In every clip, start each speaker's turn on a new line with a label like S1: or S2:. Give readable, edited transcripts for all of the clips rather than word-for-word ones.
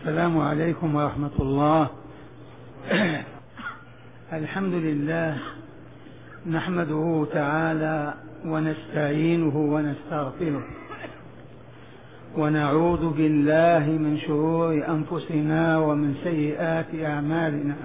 S1: السلام عليكم ورحمة الله. الحمد لله نحمده تعالى ونستعينه ونستغفره ونعوذ بالله من شرور أنفسنا ومن سيئات أعمالنا.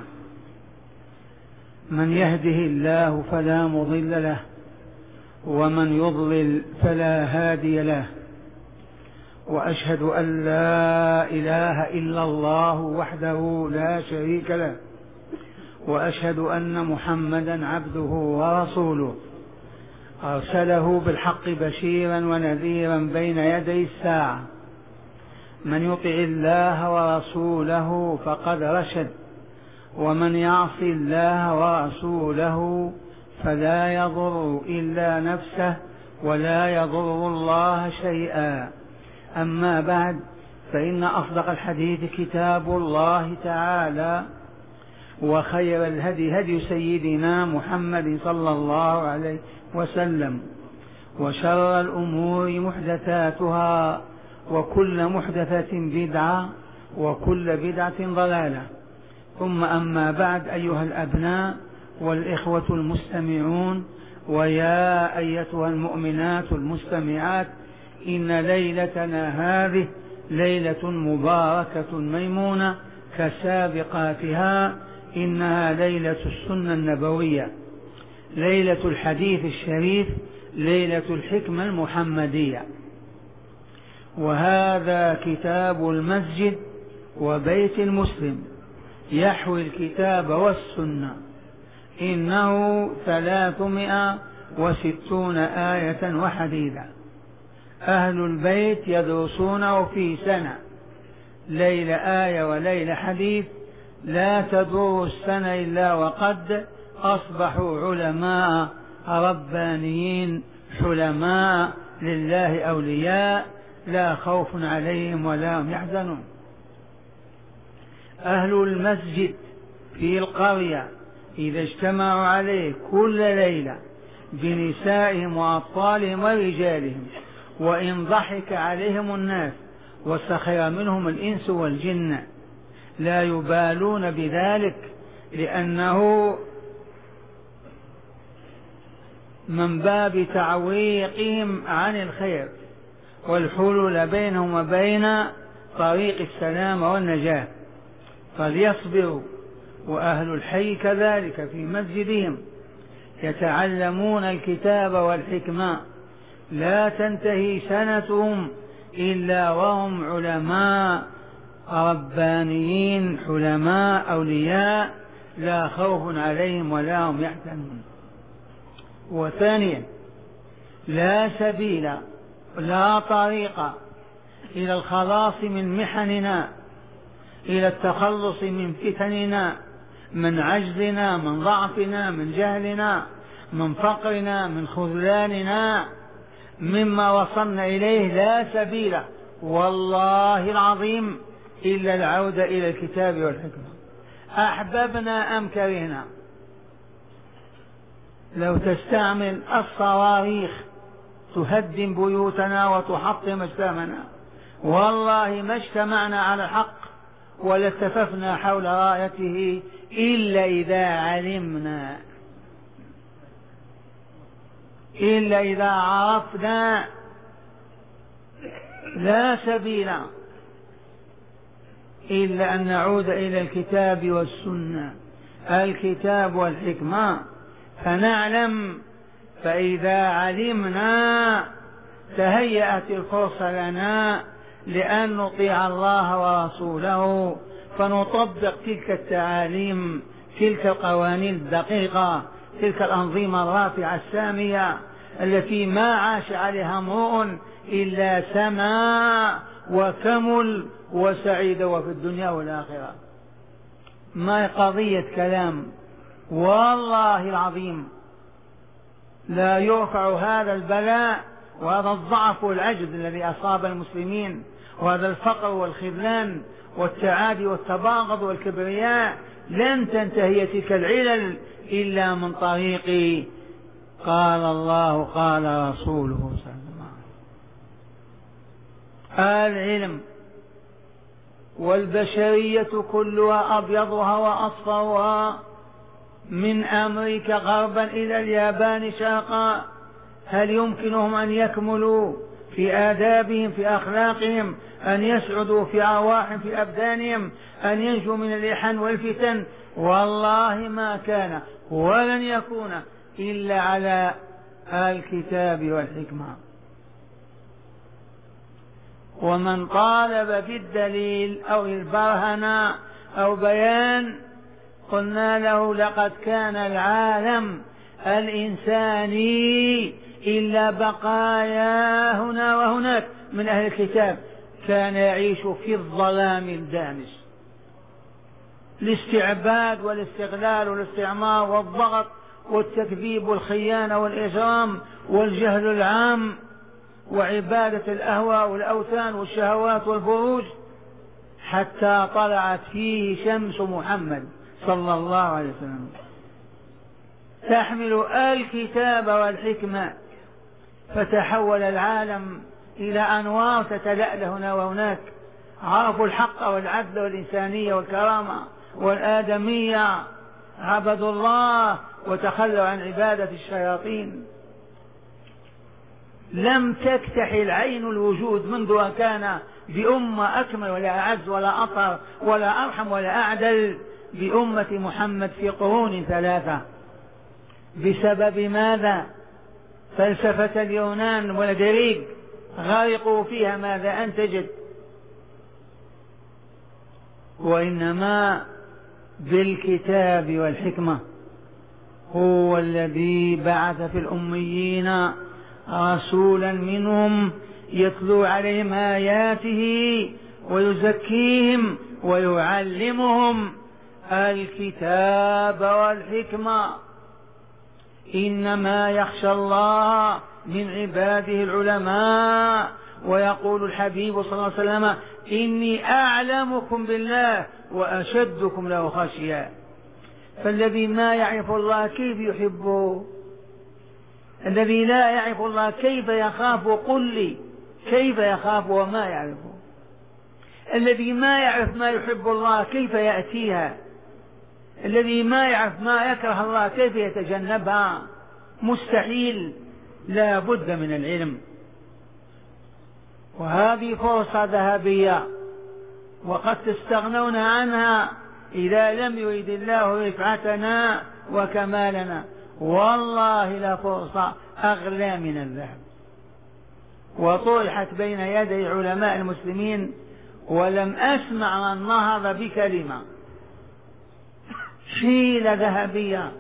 S1: من يهده الله فلا مضل له ومن يضلل فلا هادي له، وأشهد أن لا إله إلا الله وحده لا شريك له، وأشهد أن محمدا عبده ورسوله أرسله بالحق بشيرا ونذيرا بين يدي الساعة. من يطع الله ورسوله فقد رشد، ومن يعص الله ورسوله فلا يضر إلا نفسه ولا يضر الله شيئا. أما بعد، فإن أصدق الحديث كتاب الله تعالى، وخير الهدي هدي سيدنا محمد صلى الله عليه وسلم، وشر الأمور محدثاتها، وكل محدثة بدعة، وكل بدعة ضلالة. ثم أما بعد، أيها الأبناء والإخوة المستمعون، ويا أيتها المؤمنات المستمعات، إن ليلتنا هذه ليلة مباركة ميمونة كسابقاتها. إنها ليلة السنة النبوية، ليلة الحديث الشريف، ليلة الحكمة المحمدية. وهذا كتاب المسجد وبيت المسلم، يحوي الكتاب والسنة. إنه 360 آية وحديثا. أهل البيت يدرسونه في سنة، ليلة آية وليلة حديث، لا تدور السنة إلا وقد أصبحوا علماء ربانيين حلماء لله أولياء، لا خوف عليهم ولا هم يحزنون. أهل المسجد في القرية إذا اجتمعوا عليه كل ليلة بنسائهم وأطفالهم ورجالهم، وإن ضحك عليهم الناس وسخر منهم الإنس والجن لا يبالون بذلك، لأنه من باب تعويقهم عن الخير والحلول بينهم وبين طريق السلام والنجاة، فليصبروا. وأهل الحي كذلك في مسجدهم يتعلمون الكتاب والحكمة، لا تنتهي سنتهم إلا وهم علماء ربانيين حلماء أولياء، لا خوف عليهم ولا هم يحزنون. وثانيا، لا سبيل لا طريق إلى الخلاص من محننا، إلى التخلص من فتننا، من عجزنا، من ضعفنا، من جهلنا، من فقرنا، من خذلاننا، مما وصلنا إليه، لا سبيل والله العظيم إلا العودة إلى الكتاب والحكمة، أحببنا أم كرهنا. لو تستعمل الصواريخ تهدم بيوتنا وتحطم أجسامنا، والله ما اجتمعنا على الحق ولا التففنا حول رايته إلا إذا علمنا، إلا إذا عرفنا. لا سبيل إلا أن نعود إلى الكتاب والسنة، الكتاب والحكمة، فنعلم. فإذا علمنا تهيأت الفرصة لنا لأن نطيع الله ورسوله، فنطبق تلك التعاليم، تلك القوانين الدقيقة، تلك الأنظمة الرافعة السامية التي ما عاش عليها امرؤ إلا سما وكمل وسعيد وفي الدنيا والآخرة. ما قضية كلام، والله العظيم لا يرفع هذا البلاء وهذا الضعف والعجز الذي أصاب المسلمين، وهذا الفقر والخذلان والتعادي والتباغض والكبرياء، لن تنتهي تلك العلل إلا من طريق قال الله قال رسوله صلى الله عليه وسلم. العلم والبشرية كلها أبيضها وأصفرها من أمريكا غربا إلى اليابان شرقا، هل يمكنهم أن يكملوا في آدابهم في أخلاقهم، أن يسعدوا في أرواحهم في أبدانهم، أن ينجوا من الإحن والفتن؟ والله ما كان ولن يكون إلا على الكتاب والحكمة. ومن طالب بالدليل أو البرهنة أو بيان قلنا له لقد كان العالم الإنساني إلا بقايا هنا وهناك من أهل الكتاب كان يعيش في الظلام الدامس، الاستعباد والاستغلال والاستعمار والضغط والتكذيب والخيانة والإجرام والجهل العام وعبادة الأهواء والأوثان والشهوات والفروج، حتى طلعت فيه شمس محمد صلى الله عليه وسلم تحمل الكتاب والحكمة، فتحول العالم إلى أنوار تتلألأ هنا وهناك، عرفوا الحق والعدل والإنسانية والكرامة والآدمية، عبدوا الله وتخلوا عن عبادة الشياطين. لم تكتحل عين الوجود منذ أن كان بأمة أكمل ولا أعز ولا أطهر ولا أرحم ولا أعدل بأمة محمد في قرون ثلاثة. بسبب ماذا؟ فلسفة اليونان والجريك غرقوا فيها، ماذا أنتجت؟ وإنما بالكتاب والحكمة. هو الذي بعث في الأميين رسولا منهم يتلو عليهم آياته ويزكيهم ويعلمهم الكتاب والحكمة. إنما يخشى الله من عباده العلماء. ويقول الحبيب صلى الله عليه وسلم إني أعلمكم بالله وأشدكم له خشية. فالذي ما يعرف الله كيف يحبه؟ الذي لا يعرف الله كيف يخاف؟ قل لي كيف يخاف وما يعرفه؟ الذي ما يعرف ما يحب الله كيف يأتيها؟ الذي ما يعرف ما يكره الله كيف يتجنبها؟ مستحيل، لا بد من العلم. وهذه فرصة ذهبية وقد تستغنون عنها إذا لم يريد الله رفعتنا وكمالنا. والله لا فرصة أغلى من الذهب، وطرحت بين يدي علماء المسلمين ولم أسمع من نهض بكلمة. حيلة ذهبية.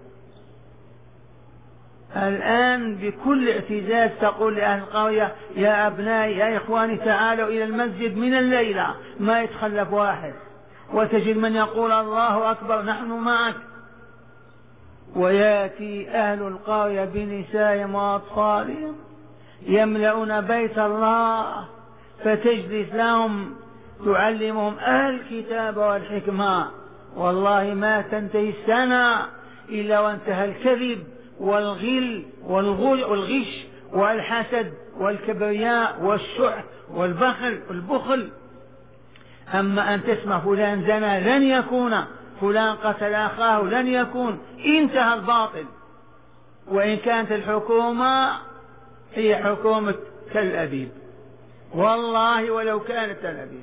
S1: الآن بكل اعتزاز تقول لأهل القرية يا أبنائي يا إخواني تعالوا إلى المسجد من الليلة، ما يتخلف واحد، وتجد من يقول الله أكبر نحن معك. ويأتي أهل القرية بنسائهم وأطفالهم يملؤون بيت الله، فتجلس لهم تعلمهم الكتاب والحكمة. والله ما تنتهي السنة إلا وانتهى الكذب والغل والغش والحسد والكبرياء والشح والبخل. أما أن تسمع فلان زنى لن يكون، فلان قتل أخاه لن يكون، انتهى الباطل. وإن كانت الحكومة هي حكومة تل أبيب، والله ولو كانت تل أبيب.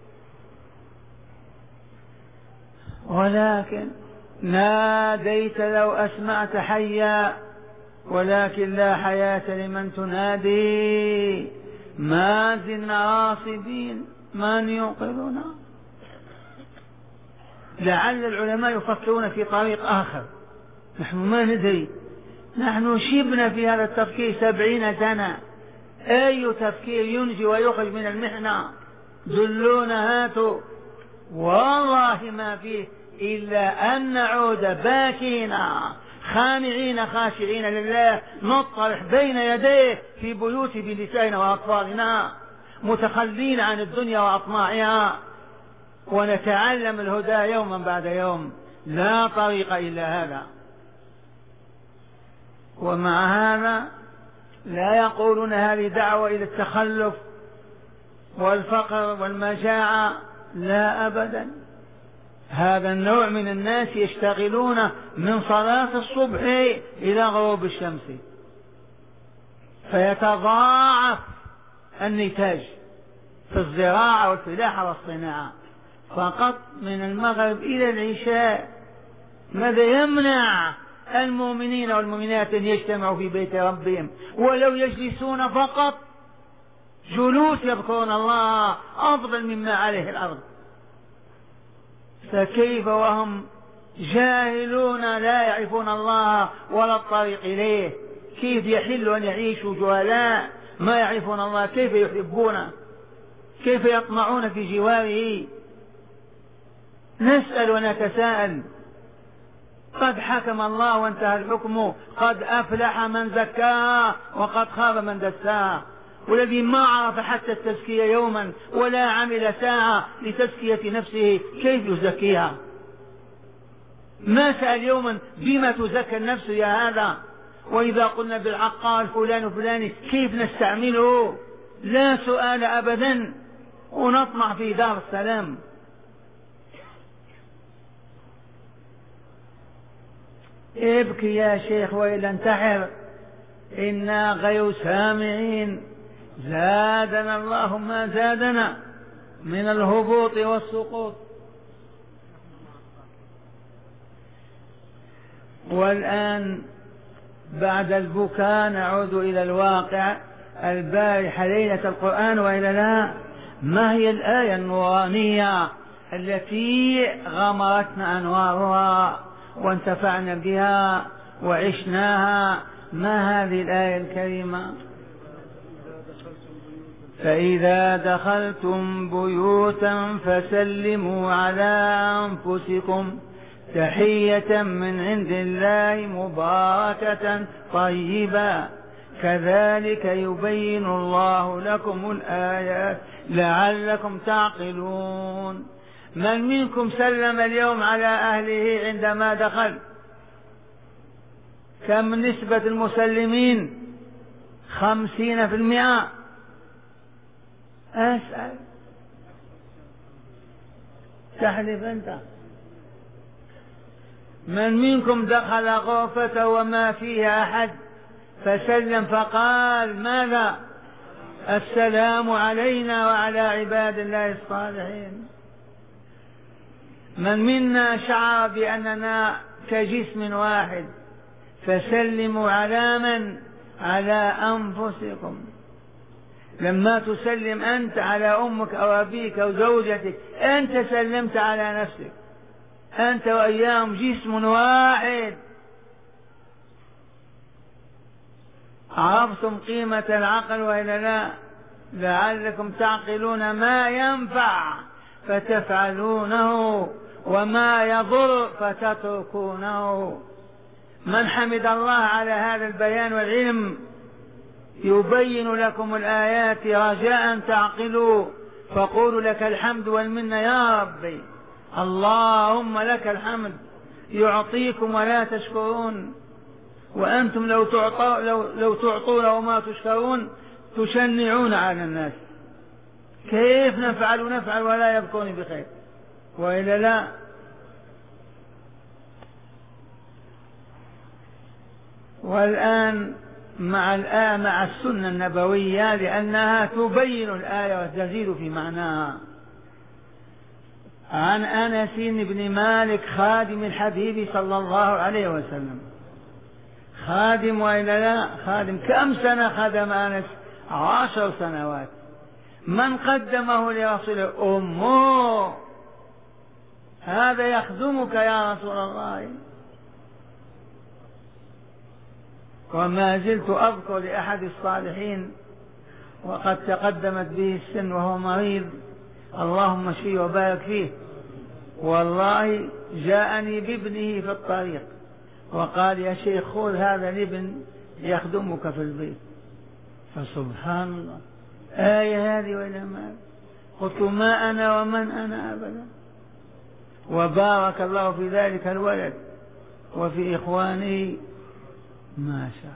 S1: ولكن ناديت لو أسمعت حيا، ولكن لا حياة لمن تنادي. ما زلنا راصدين من ينقذنا. لعل العلماء يفكرون في طريق آخر، نحن ما ندري. نحن شبنا في هذا التفكير 70 سنة. أي تفكير ينجي ويخرج من المحنة؟ دلونا هاتوا. والله ما فيه إلا أن نعود باكين خانعين خاشعين لله، نطرح بين يديه في بيوت بنسائنا وأطفالنا، متخلين عن الدنيا وأطماعها، ونتعلم الهدى يوما بعد يوم. لا طريق إلا هذا. ومع هذا لا يقولون هذه دعوة إلى التخلف والفقر والمجاعة، لا أبدا. هذا النوع من الناس يشتغلون من صلاة الصبح إلى غروب الشمس، فيتضاعف النتاج في الزراعة والفلاحة والصناعة فقط من المغرب إلى العشاء. ماذا يمنع المؤمنين والمؤمنات أن يجتمعوا في بيت ربهم ولو يجلسون فقط جلوس يذكرون الله أفضل مما عليه الأرض؟ فكيف وهم جاهلون لا يعرفون الله ولا الطريق إليه؟ كيف يحل أن يعيشوا جهلاء ما يعرفون الله؟ كيف يحبونه؟ كيف يطمعون في جواره؟ نسأل ونتساءل. قد حكم الله وانتهى الحكم، قد أفلح من زكاها وقد خاب من دساها. والذي ما عرف حتى التزكية يوما ولا عمل ساعة لتزكية نفسه كيف يزكيها؟ ما سأل يوما بما تزكى النفس يا هذا؟ وإذا قلنا بالعقار فلان وفلان كيف نستعمله؟ لا سؤال أبدا، ونطمع في دار السلام. ابكي يا شيخ وإلا انتحر، إنا غير سامعين. زادنا الله ما زادنا من الهبوط والسقوط. والآن بعد البكاء نعود إلى الواقع. البارحة ليلة القرآن وإلى لا، ما هي الآية النورانية التي غمرتنا أنوارها وانتفعنا بها وعشناها؟ ما هذه الآية الكريمة؟ فإذا دخلتم بيوتا فسلموا على أنفسكم تحية من عند الله مباركة طيبة كذلك يبين الله لكم الآيات لعلكم تعقلون. من منكم سلم اليوم على أهله عندما دخل؟ كم نسبة المسلمين؟ 50%. أسأل، تحلف أنت. من منكم دخل غرفة وما فيها أحد فسلم فقال ماذا؟ السلام علينا وعلى عباد الله الصالحين. من منا شعر بأننا كجسم واحد فسلموا على من؟ على أنفسكم. لما تسلم أنت على أمك أو أبيك أو زوجتك أنت سلمت على نفسك، أنت وإياهم جسم واحد. عرفتم قيمة العقل وإلا لا؟ لعلكم تعقلون ما ينفع فتفعلونه وما يضر فتتركونه. من حمد الله على هذا البيان والعلم يبين لكم الآيات رجاء تعقلوا، فقولوا لك الحمد والمنة يا ربي، اللهم لك الحمد. يعطيكم ولا تشكرون، وأنتم لو تعطون وما تشكرون تشنعون على الناس. كيف نفعل ولا يبقون بخير وإلا لا؟ والآن مع السنة النبوية لأنها تبين الآية وتزيد في معناها. عن أنس بن مالك خادم الحبيب صلى الله عليه وسلم، خادم وإلا لا؟ خادم. كم سنة خدم أنس؟ 10 سنوات. من قدمه لرسوله؟ أمه. هذا يخدمك يا رسول الله. وما زلت أذكر لأحد الصالحين وقد تقدمت به السن وهو مريض، اللهم اشفيه وبارك فيه، والله جاءني بابنه في الطريق وقال يا شيخ خذ هذا الابن يخدمك في البيت. فسبحان الله، آية هذه وإلى ما قلت ما أنا ومن أنا أبدا. وبارك الله في ذلك الولد وفي إخوانه ما شاء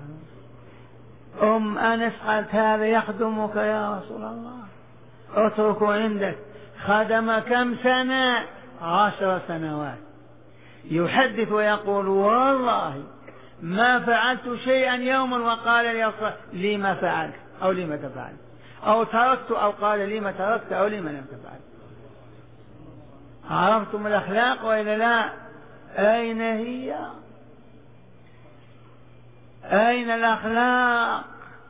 S1: الله. أنس قالت هذا يخدمك يا رسول الله، اتركه عندك. خدم كم سنة؟ 10 سنوات، يحدث ويقول والله ما فعلت شيئا يوما وقال لي ما فعلت أو لما تفعل، أو تركت أو قال لي ما تركت أو لما لم تفعل. عرفتم الأخلاق وإلا لا؟ أين هي؟ أين الأخلاق؟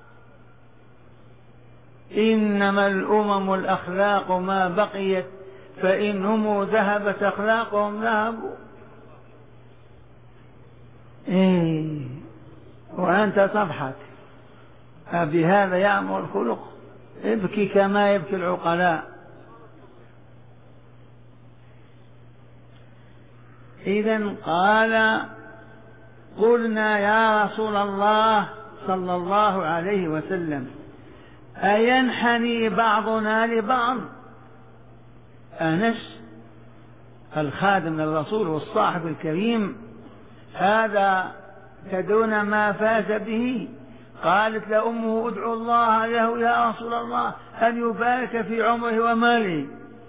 S1: إنما الأمم الأخلاق ما بقيت، فإنهم ذهبت أخلاقهم ذهبوا. وأنت تضحك، بهذا يأمر الخلق؟ ابكي كما يبكي العقلاء. إذن قال قلنا يا رسول الله صلى الله عليه وسلم أينحني بعضنا لبعض؟ أنس الخادم للرسول والصاحب الكريم هذا تدون ما فاز به. قالت لأمه ادعو الله له يا رسول الله أن يبارك في عمره وماله.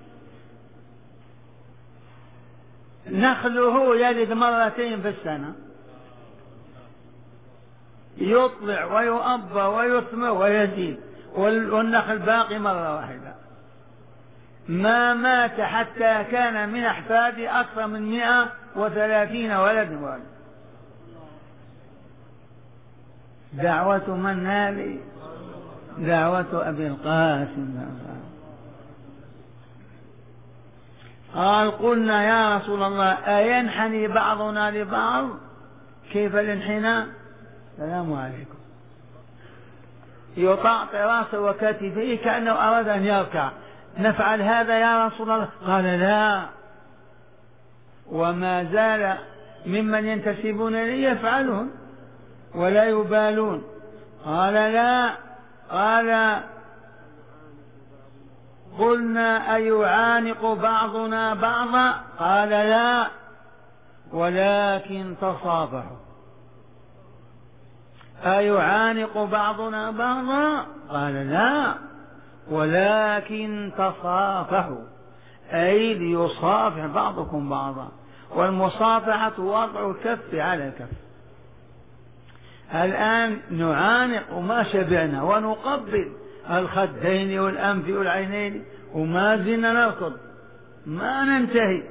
S1: نخله يلد مرتين في السنة، يطلع ويؤبى ويثمر ويزيد، والنخل باقي مرة واحدة. ما مات حتى كان من أحفاده أكثر من 130 ولد. دعوة من هذه؟ دعوة أبي القاسم. قال قلنا يا رسول الله أينحني بعضنا لبعض؟ كيف الانحناء؟ السلام عليكم. يطأطئ راسه وكتفيه كأنه أراد أن يركع. نفعل هذا يا رسول الله؟ قال لا. وما زال ممن ينتسبون لي يفعلون ولا يبالون. قال لا. قال قلنا أيعانق بعضنا بعضا؟ قال لا ولكن تصافحوا. أيعانق بعضنا بعضا؟ قال لا ولكن تصافحوا، أي ليصافح بعضكم بعضا. والمصافحة وضع الكف على الكف. الآن نعانق وما شبعنا، ونقبل الخدين والأنف والعينين وما زلنا نركض، ما ننتهي،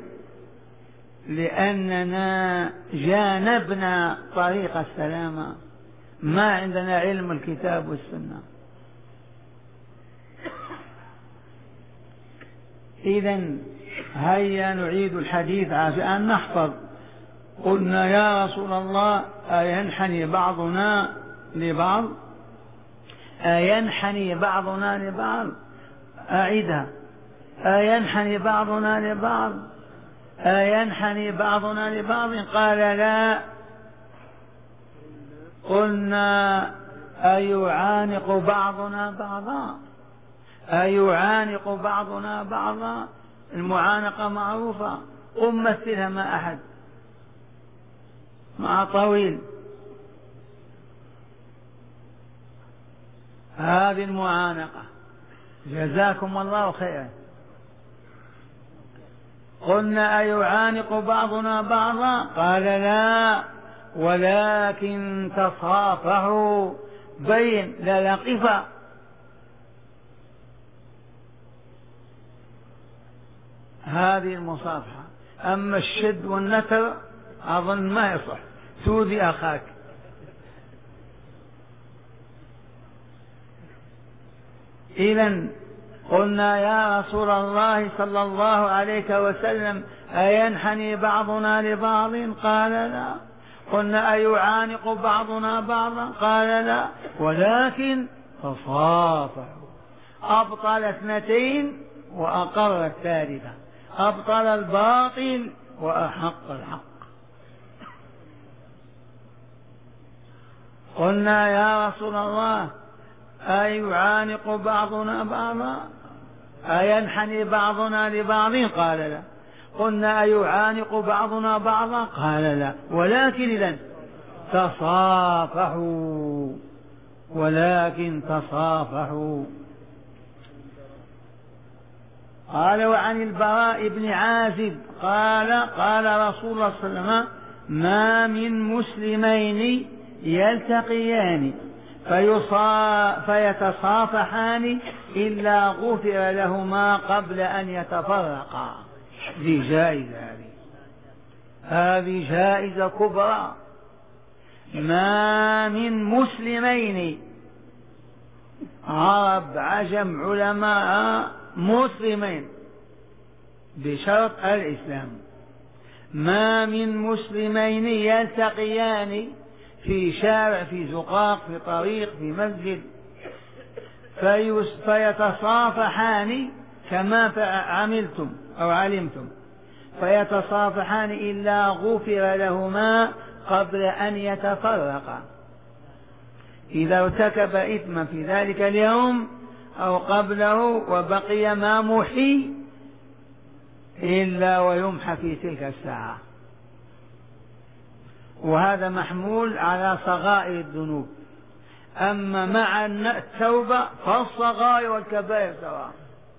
S1: لأننا جانبنا طريق السلامة، ما عندنا علم الكتاب والسنة. إذن هيا نعيد الحديث عشان نحفظ. قلنا يا رسول الله أينحني بعضنا لبعض؟ أينحني بعضنا لبعض؟ أعيدها. أينحني بعضنا لبعض؟ أينحني بعضنا لبعض؟ قال لا. قلنا أيعانق بعضنا بعضا؟ أيعانق بعضنا بعضا؟ المعانقة معروفة، قم مثلها مع أحد، مع طويل. هذه المعانقة. جزاكم الله خيرا. قلنا أيعانق بعضنا بعضا؟ قال لا ولكن تصافحوا. بين لا لقفة. هذه المصافحة. أما الشد والنتر أظن ما يصح، تؤذي أخاك. إذن قلنا يا رسول الله صلى الله عليه وسلم أينحني بعضنا لبعض؟ قال لا. قلنا أيعانق بعضنا بعضا؟ قال لا ولكن تصافحوا. أبطل 2 وأقر 3، أبطل الباطل وأحق الحق. قلنا يا رسول الله أيعانق بعضنا بعضا؟ أينحني بعضنا لبعض؟ قال لا. قلنا أيعانق بعضنا بعضا؟ قال لا ولكن إذن تصافحوا، ولكن تصافحوا. قال وعن البراء بن عازب قال قال رسول الله صلى الله عليه وسلم ما من مسلمين يلتقيان فيتصافحان إلا غفر لهما قبل أن يتفرقا. دي جائزة، هذه جائزة كبرى. ما من مسلمين، عرب عجم علماء مسلمين بشرط الإسلام، ما من مسلمين يلتقيان في شارع، في زقاق، في طريق، في مسجد، فيتصافحان كما عملتم أو علمتم، فيتصافحان إلا غفر لهما قبل أن يتفرقا. إذا ارتكب إثما في ذلك اليوم أو قبله وبقي ما محي إلا ويمحى في تلك الساعة. وهذا محمول على صغائر الذنوب، أما مع التوبة فالصغائر والكبائر سواء.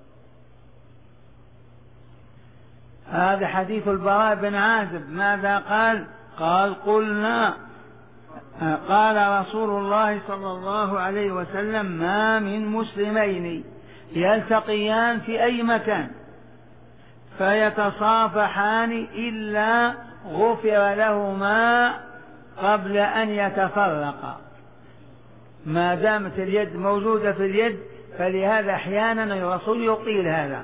S1: هذا حديث البراء بن عازب. ماذا قال؟ قال قلنا قال رسول الله صلى الله عليه وسلم ما من مسلمين يلتقيان في أي مكان فيتصافحان إلا غفر لهما قبل أن يتفرقا. ما دامت اليد موجودة في اليد، فلهذا أحيانا الرسول يطيل هذا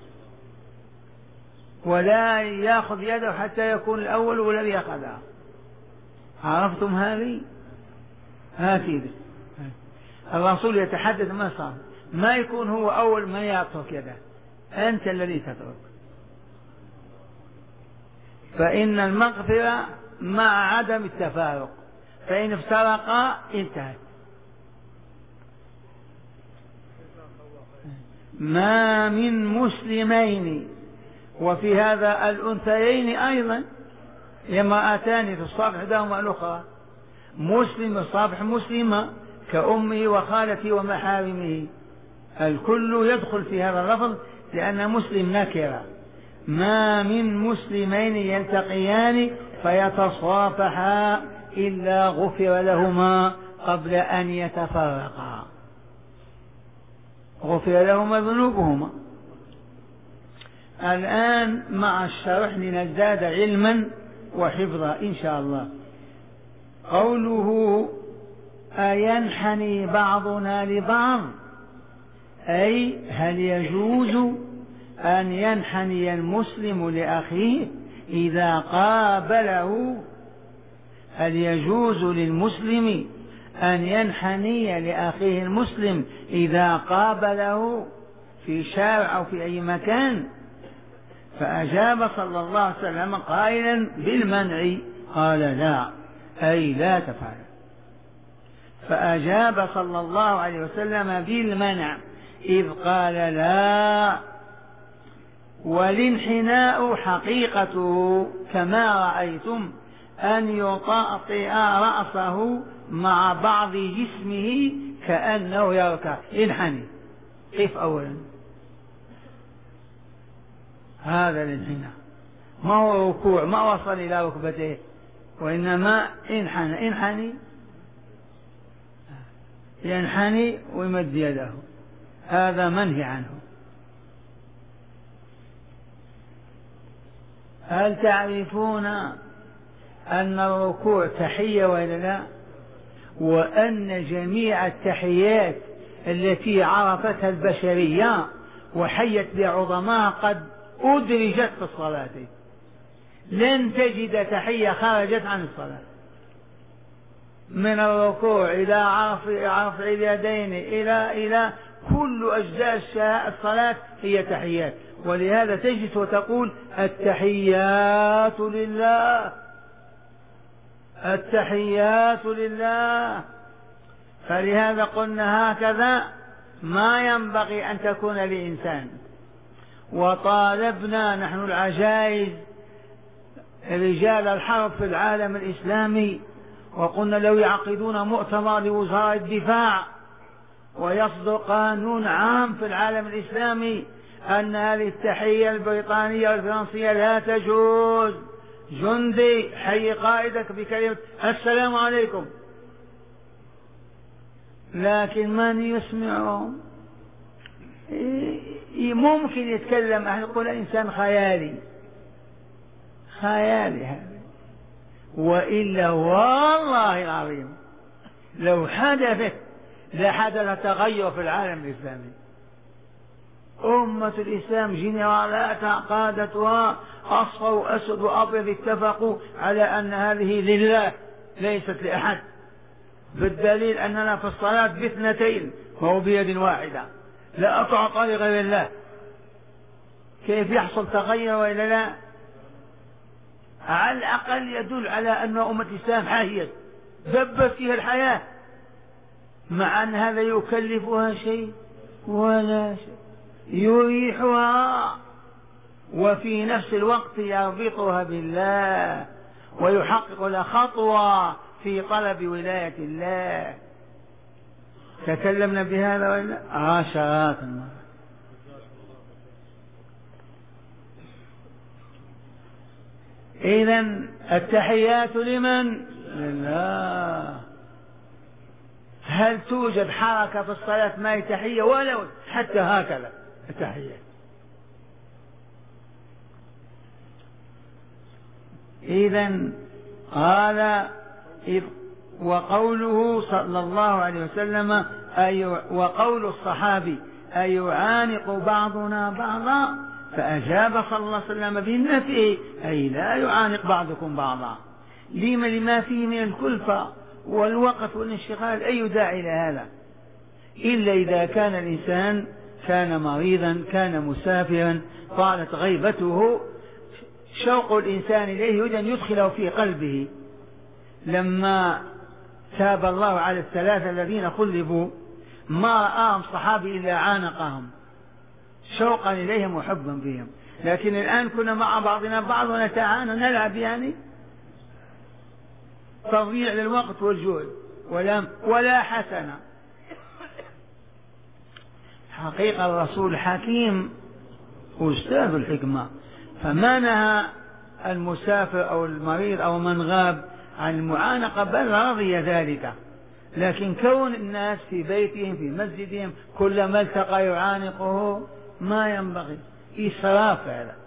S1: ولا يأخذ يده حتى يكون الأول والذي يأخذها. عرفتم هذه؟ هكذا الرسول يتحدث ما صار، ما يكون هو أول من يترك يده، أنت الذي تترك. فإن المغفرة مع عدم التفارق، فإن افترقا انتهت. ما من مسلمين، وفي هذا الأنثيين أيضا، امرأتان تصافح إحداهما الأخرى، مسلم يصافح مسلمة كأمه وخالته ومحارمه، الكل يدخل في هذا اللفظ لأن مسلم نكرة. ما من مسلمين يلتقيان فيتصافحا إلا غفر لهما قبل أن يتفرقا، غفر لهما ذنوبهما. الآن مع الشرح لنزداد علما وحفظا إن شاء الله. قوله أينحني بعضنا لبعض، أي هل يجوز أن ينحني المسلم لأخيه إذا قابله؟ هل يجوز للمسلم أن ينحني لأخيه المسلم إذا قابله في شارع أو في أي مكان؟ فأجاب صلى الله عليه وسلم قائلا بالمنع، قال لا، أي لا تفعل. فأجاب صلى الله عليه وسلم بالمنع إذ قال لا. والانحناء حقيقته كما رأيتم أن يطأطئ رأسه مع بعض جسمه كأنه يركع. انحني، قف أولا، هذا الانحناء، ما هو ركوع، ما وصل إلى ركبته، وإنما انحني، ينحني ويمد يده، هذا منهي عنه. هل تعرفون أن الركوع تحية ولا لا؟ وأن جميع التحيات التي عرفتها البشرية وحيت بعظماء قد أدرجت في الصلاة، لن تجد تحية خرجت عن الصلاة، من الركوع إلى عرف اليدين إلى كل أجزاء الصلاة هي تحيات. ولهذا تجلس وتقول التحيات لله، التحيات لله. فلهذا قلنا هكذا ما ينبغي أن تكون لإنسان. وطالبنا نحن العجائز رجال الحرب في العالم الإسلامي، وقلنا لو يعقدون مؤتمر لوزراء الدفاع ويصدر قانون عام في العالم الإسلامي أن هذه التحية البريطانية والفرنسية لا تجوز. جندي حي قائدك بكلمة السلام عليكم، لكن من يسمعهم؟ ممكن يتكلم أحد يقول إنسان خيالي هذا، وإلا والله العظيم لو حدث لحدث تغير في العالم الإسلامي. أمة الإسلام جنرالات قادتها أصفر وأسود وأبيض اتفقوا على أن هذه لله ليست لأحد، بالدليل أننا في الصلاة باثنتين وهو بيد واحدة، لا أطعط لغير الله. كيف يحصل تغير وإلا لا؟ على الأقل يدل على أن أمة الإسلام حيت دبت فيها الحياة، مع أن هذا يكلفها شيء ولا شيء، يريحها وفي نفس الوقت يربطها بالله ويحقق لها خطوة في طلب ولاية الله. تكلمنا بهذا ولا عشرات المرات. إذن التحيات لمن؟ لله. هل توجد حركة في الصلاة ما هي تحية؟ ولو حتى هكذا التحيات. إذن قال وقوله صلى الله عليه وسلم وقول الصحابي أيعانق بعضنا بعضا، فأجاب صلى الله عليه وسلم بالنفي أي لا يعانق بعضكم بعضا. لما فيه من الكلفة والوقت والانشغال أي داعي لهذا، إلا إذا كان الإنسان كان مريضا كان مسافرا طالت غيبته، شوق الإنسان إليه يريد أن يدخله في قلبه. لما تاب الله على الثلاثة الذين خلفوا ما رآهم صحابي إلا عانقهم شوقا إليهم وحبا بهم، لكن الآن كنا مع بعضنا بعض ونتعانى نلعب، يعني تضييع للوقت والجهد ولا حسنة. حقيقة الرسول حكيم أستاذ الحكمة، فما نهى المسافر أو المريض أو من غاب عن المعانقة بل رضي ذلك، لكن كون الناس في بيتهم في مسجدهم كلما التقى يعانقه ما ينبغي، إسراف هذا.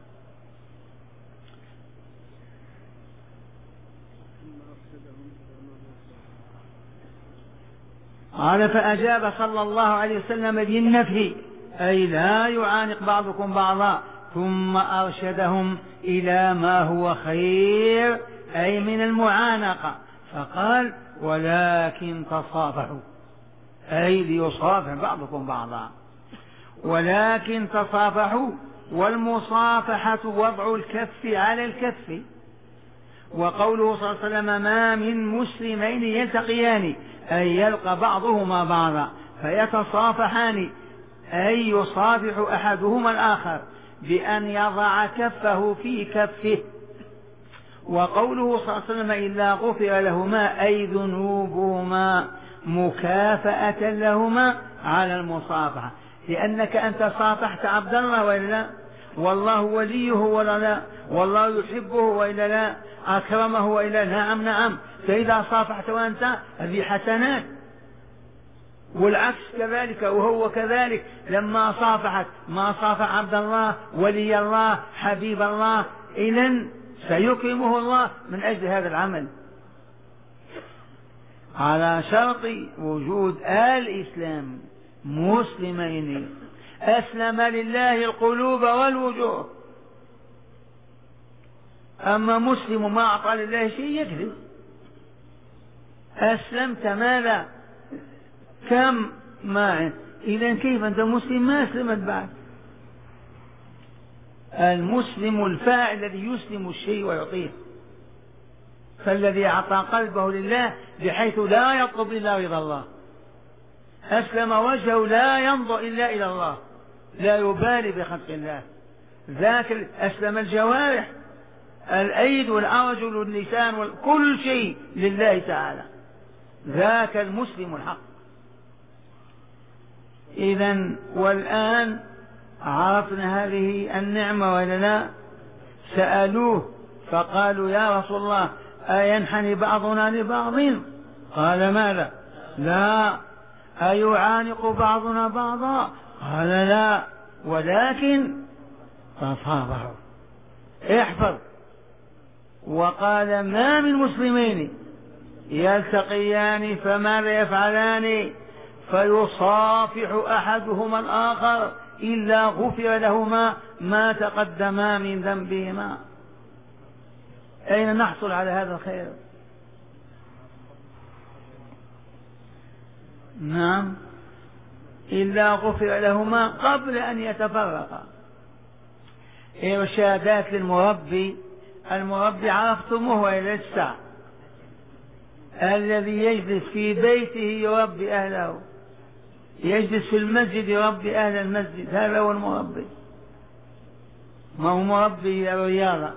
S1: قال فأجاب صلى الله عليه وسلم بالنفي أي لا يعانق بعضكم بعضا، ثم أرشدهم إلى ما هو خير أي من المعانقة، فقال ولكن تصافحوا أي ليصافح بعضكم بعضا، ولكن تصافحوا. والمصافحة وضع الكف على الكف. وقوله صلى الله عليه وسلم ما من مسلمين يلتقيان أي يلقى بعضهما بعضا فيتصافحان أي يصافح أحدهما الآخر بأن يضع كفه في كفه. وقوله صلى الله عليه وسلم إلا غفر لهما أي ذنوبهما مكافأة لهما على المصافحة، لأنك أنت صافحت عبد الله وإلا والله وليه ولا لا، والله يحبه وإلا لا، أكرمه وإلا نعم نعم، فإذا صافحت وأنت هذه حسنات. والعكس كذلك، وهو كذلك لما صافحت ما صافح عبد الله ولي الله حبيب الله إذن سيكرمه الله من أجل هذا العمل، على شرط وجود الإسلام مسلمين أسلم لله القلوب والوجوه. أما مسلم ما أعطى لله شيء يكذب. أسلمت ماذا؟ كم ما إذن كيف أنت مسلم ما أسلمت بعد؟ المسلم الفاعل الذي يسلم الشيء ويعطيه، فالذي أعطى قلبه لله بحيث لا يطلب إلا رضا الله، أسلم وجهه لا ينظر إلا إلى الله، لا يبالي بخلق الله، ذاك أسلم الجوارح الأيد والأرجل واللسان وكل شيء لله تعالى، ذاك المسلم الحق. إذن والآن عرفنا هذه النعمة ولا لا؟ سألوه فقالوا يا رسول الله أينحني بعضنا لبعض؟ قال ماذا؟ لا. أيعانق بعضنا بعضا؟ قال لا، ولكن تصافحوا. احفظ. وقال ما من مسلمين يلتقيان فماذا يفعلان فيصافح أحدهما الآخر إلا غفر لهما ما تقدما من ذنبهما. أين نحصل على هذا الخير؟ نعم، إلا غفر لهما قبل أن يتفرقا. إرشادات للمربي. المربي عرفتموه وإلا لسه؟ الذي يجلس في بيته يربي أهله، يجلس في المسجد يربي أهل المسجد، هذا هو المربي، ما هو مربي الرياضة.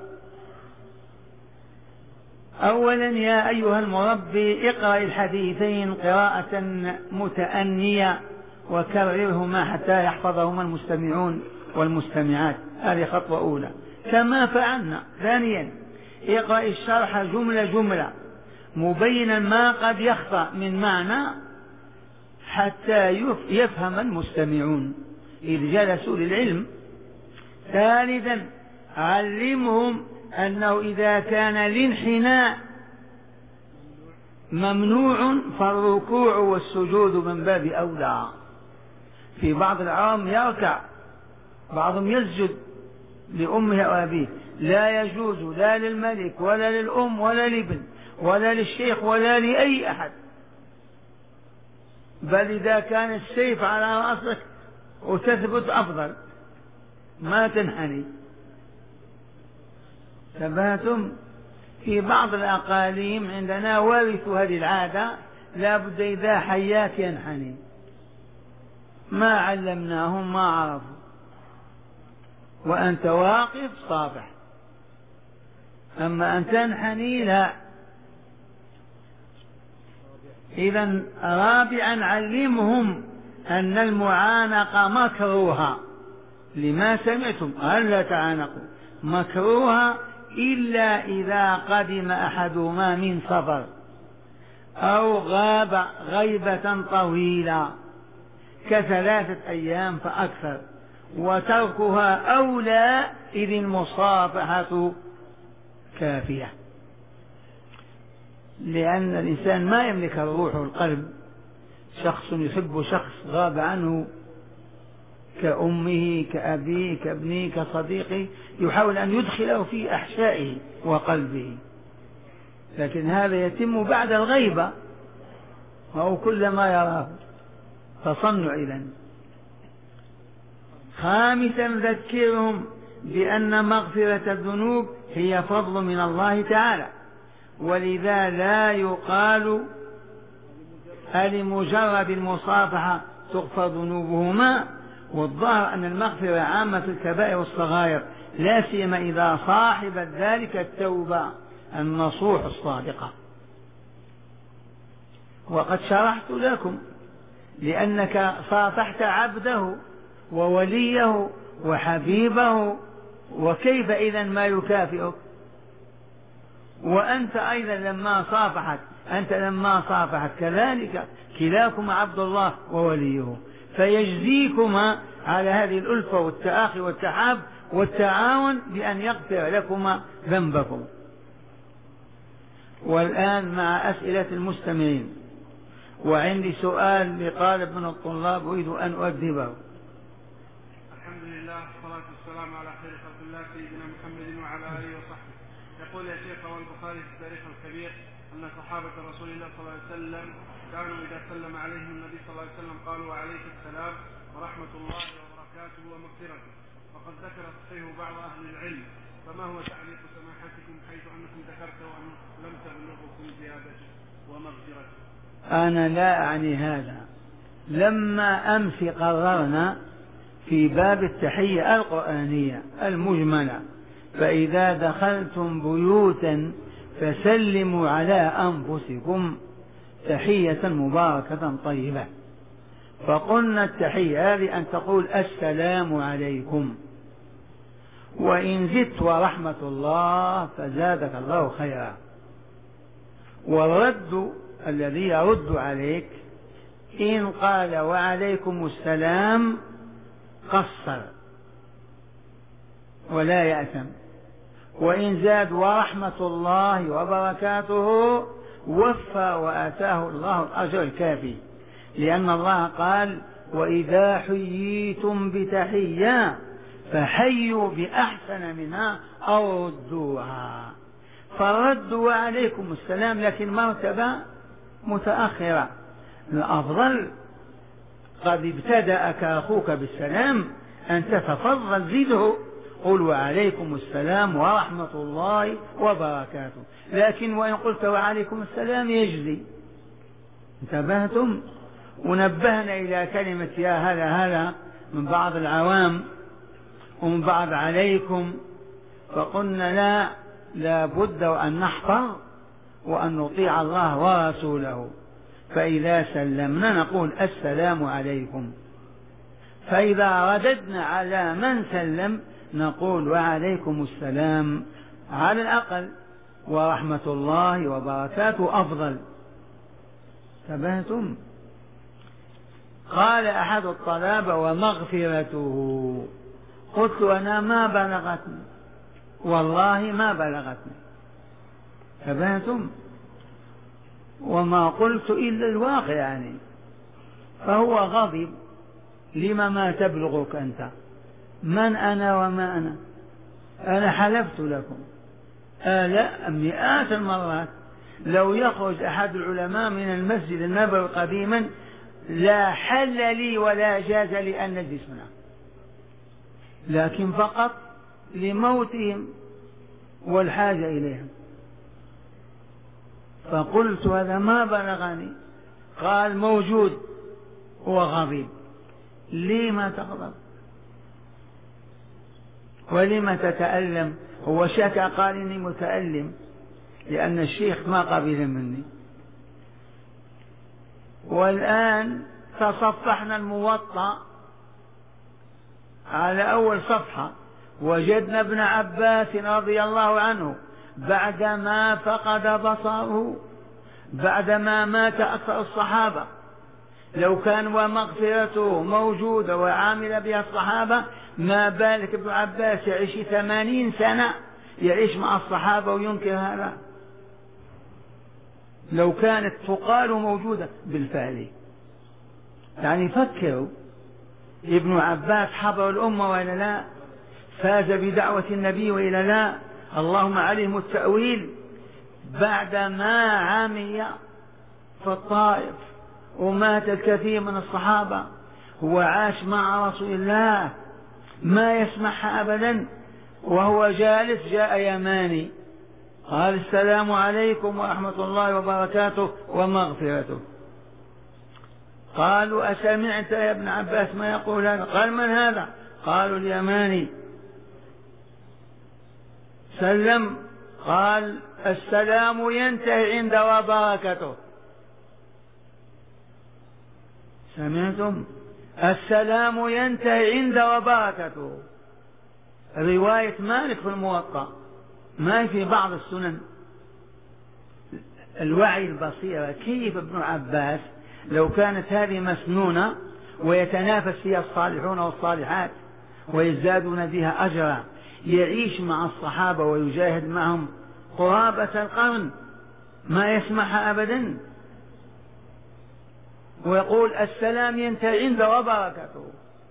S1: أولا يا أيها المربي اقرأ الحديثين قراءة متأنية وكررهما حتى يحفظهما المستمعون والمستمعات، هذه خطوة أولى كما فعلنا. ثانيا اقرأ الشرح جملة جملة مبينا ما قد يخطأ من معنى حتى يفهم المستمعون إذ جلسوا للعلم. ثالثا علمهم أنه إذا كان الانحناء ممنوع فالركوع والسجود من باب أولى. في بعض العوام يركع، بعضهم يسجد لأمه وأبيه، لا يجوز لا للملك ولا للأم ولا لابن ولا للشيخ ولا لأي أحد، بل إذا كان السيف على رأسك وتثبت أفضل ما تنحني. تبهتم؟ في بعض الأقاليم عندنا ورثوا هذه العادة، لا بد إذا حياك ينحني، ما علمناهم ما عرفوا، وأنت واقف صافح، أما أن تنحني لا. إذا رابعا علمهم أن المعانقة مكروهة، لما سمعتم ألا تعانقوا، مكروهة إلا إذا قدم أحدهما من سفر أو غاب غيبة طويلة ك3 أيام فأكثر، وتركها أولى إذ المصافحة كافية، لأن الإنسان ما يملك الروح والقلب. شخص يحب شخص غاب عنه كأمه كأبيه كابنه كصديقه، يحاول أن يدخله في أحشائه وقلبه، لكن هذا يتم بعد الغيبة أو كل ما يراه، فصنع إذن. خامسا ذكرهم بأن مغفرة الذنوب هي فضل من الله تعالى، ولذا لا يقال لمجرد المصافحة تغفر ذنوبهما، والظاهر أن المغفرة عامة في الكبائر والصغائر، لا سيما إذا صاحبت ذلك التوبة النصوح الصادقة. وقد شرحت لكم لأنك صافحت عبده ووليه وحبيبه، وكيف إذن ما يكافئك؟ وأنت أيضا لما صافحت كذلك كلاكما عبد الله ووليه، فيجزيكما على هذه الألفة والتآخي والتحاب والتعاون بأن يغفر لكما ذنبكم. والآن مع أسئلة المستمعين، وعندي سؤال لطالب من الطلاب أريد أن أؤدبه.
S2: الحمد لله والصلاة والسلام على خير خلق الله سيدنا محمد وعلى آله وصحبه. يقول يا شيخ والبخاري في التاريخ الكبير أن صحابة رسول الله صلى الله عليه وسلم كانوا إذا سلم عليهم النبي صلى الله عليه وسلم قالوا وعليك السلام ورحمة الله وبركاته ومغفرته، وقد ذكر صحيح بعض أهل العلم، فما هو تعليق سماحتكم حيث أنكم ذكرتوا أن لم تبلغكم زيادته ومغفرته؟
S1: أنا لا أعني هذا. لما أمس قررنا في باب التحية القرآنية المجملة فإذا دخلتم بيوتا فسلموا على أنفسكم تحية مباركة طيبة، فقلنا التحية هذه أن تقول السلام عليكم، وإن زدت ورحمة الله فزادك الله خيرا. والرد الذي يرد عليك إن قال وعليكم السلام قصر ولا يأثم، وإن زاد ورحمة الله وبركاته وفى وآتاه الله الأجر الكافي، لأن الله قال وإذا حييتم بتحية فحيوا بأحسن منها أو ردوها. فالرد وعليكم السلام لكن مرتبة متأخرة. الأفضل قد ابتدأك أخوك بالسلام أن تتفضل زده، قل وعليكم السلام ورحمة الله وبركاته، لكن وإن قلت وعليكم السلام يجزي. انتبهتم؟ ونبهنا إلى كلمة يا هلا من بعض العوام ومن بعض عليكم، فقلنا لا بد أن نحفظ وأن نطيع الله ورسوله. فإذا سلمنا نقول السلام عليكم، فإذا رددنا على من سلم نقول وعليكم السلام على الأقل، ورحمة الله وبركاته أفضل. انتبهتم؟ قال أحد الطلبة ومغفرته، قلت أنا ما بلغتني، والله ما بلغتني. انتبهتم؟ وما قلت إلا الواقع يعني. فهو غضب، لما ما تبلغك أنت؟ من أنا وما أنا حلفت لكم لا مئات المرات لو يخرج أحد العلماء من المسجد النبوي قديما لا حل لي ولا جاز لي أن نجلس معه، لكن فقط لموتهم والحاجة إليهم. فقلت هذا ما بلغني. قال موجود وغضب. لما تغضب ولما تتألم؟ هو شكى قال إني متألم لأن الشيخ ما قبل مني. والآن تصفحنا الموطأ على أول صفحة وجدنا ابن عباس رضي الله عنه بعدما فقد بصره، بعدما مات أكثر الصحابة، لو كان ومغفرته موجودة وعامل بها الصحابة ما بالك ابن عباس يعيش 80 سنة يعيش مع الصحابة وينكر هذا؟ لو كانت تقال موجودة بالفعل. يعني فكروا، ابن عباس حضر الأمة وإلا لا؟ فاز بدعوة النبي وإلا لا؟ اللهم عليهم التأويل. بعدما عمي في الطائف ومات الكثير من الصحابة هو عاش مع رسول الله ما يسمعها أبدا، وهو جالس جاء يماني قال السلام عليكم ورحمة الله وبركاته ومغفرته. قالوا أسمعت يا ابن عباس ما يقول هذا؟ قال من هذا؟ قالوا اليماني. سلم قال السلام ينتهي عند وبركته. سمعتم؟ السلام ينتهي عند وبركته. رواية مالك في الموطأ، ما في بعض السنن. الوعي البصيرة كيف ابن عباس لو كانت هذه مسنونة ويتنافس فيها الصالحون والصالحات ويزدادون بها أجرا، يعيش مع الصحابة ويجاهد معهم قرابة القرن ما يسمعها أبدا، ويقول السلام ينتهي عند وبركته.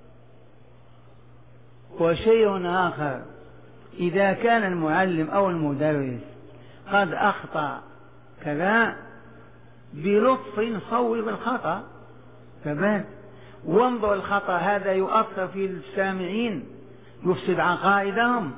S1: وشيء آخر، إذا كان المعلم أو المدرس قد أخطأ كذا بلطف صوب الخطأ ثبات، وانظر الخطأ هذا يؤثر في السامعين، يفسد عقائدهم،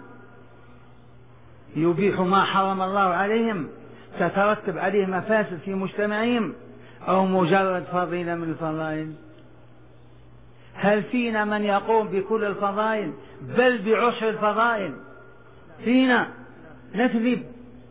S1: يبيح ما حرم الله عليهم، تترتب عليه مفاسد في مجتمعهم، أو مجرد فضيلة من الفضائل. هل فينا من يقوم بكل الفضائل بل بعشر الفضائل؟ فينا نكذب.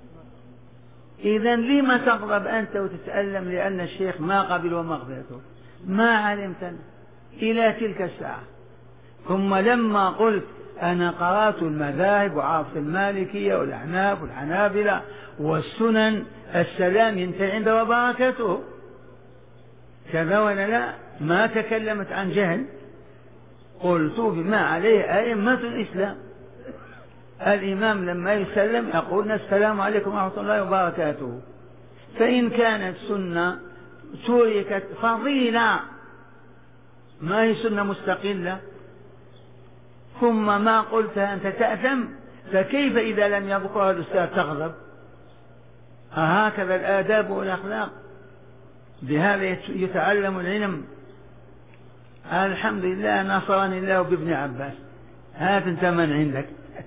S1: إذن لما تغضب أنت وتتألم لأن الشيخ ما قبل ومغفرته؟ ما علمت إلى تلك الساعة. ثم لما قلت أنا قرأت المذاهب وعرفت المالكية والأحناف والحنابلة والسنن، السلام ينتهي عند وبركته، كذا ولا لا؟ ما تكلمت عن جهل، قلت بما عليه أئمة الإسلام. الإمام لما يسلم يقول السلام عليكم ورحمة الله وبركاته. فإن كانت سنة تركت فضيلة، ما هي سنة مستقلة، ثم ما قلتها أنت تأثم، فكيف إذا لم يذكرها الأستاذ تغضب؟ هكذا الآداب والأخلاق، بهذا يتعلم العلم. الحمد لله نصرني الله بابن عباس، هات انت من عندك.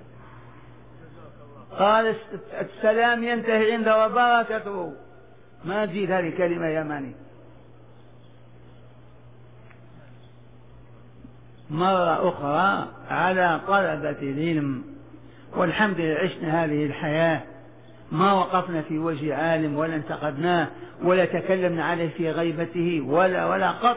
S1: قال السلام ينتهي عند وبركته، ما تزيد هذه كلمة يماني. مرة أخرى على طلبة العلم، والحمد لله عشنا هذه الحياة، ما وقفنا في وجه عالم ولا انتقدناه ولا تكلمنا عليه في غيبته ولا قط.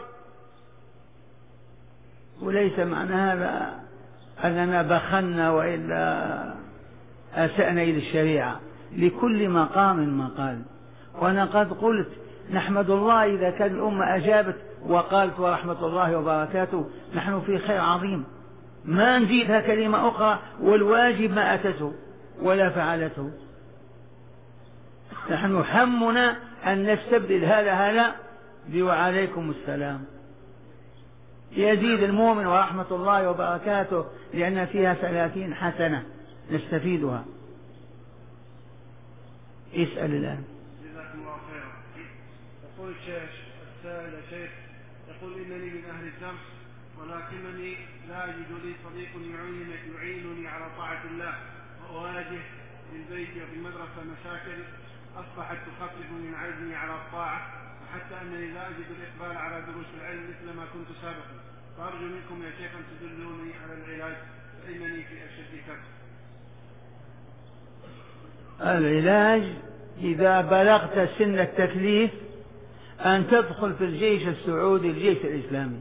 S1: وليس معنى هذا أننا بخلنا وإلا أسأنا إلى الشريعة، لكل مقام مقال. وأنا قد قلت نحمد الله إذا كان الأمة أجابت وقالت ورحمة الله وبركاته، نحن في خير عظيم، ما نزيدها كلمة أخرى، والواجب ما أتته ولا فعلته. نحن همنا أن نستبدل هذا وعليكم السلام. يزيد المؤمن ورحمة الله وبركاته، لأن فيها 30 حسنة نستفيدها. اسأل الآن.
S2: جزاكم الله خيرا. يقول الشيخ السائل يا شيخ، يقول إنني من أهل الدمس، ولكنني لا أجد لي صديق يعينني على طاعة الله، وأواجه في البيت وفي المدرسة مشاكل أصبحت تخفف من عزمي على الطاعة، وحتى أنني لا أجد الإقبال على دروس العلم مثل ما كنت سابقا، فأرجو منكم يا شيخ أن تدلوني على العلاج، فإنني في أشد كبت.
S1: العلاج إذا بلغت سن التكليف أن تدخل في الجيش السعودي، الجيش الإسلامي،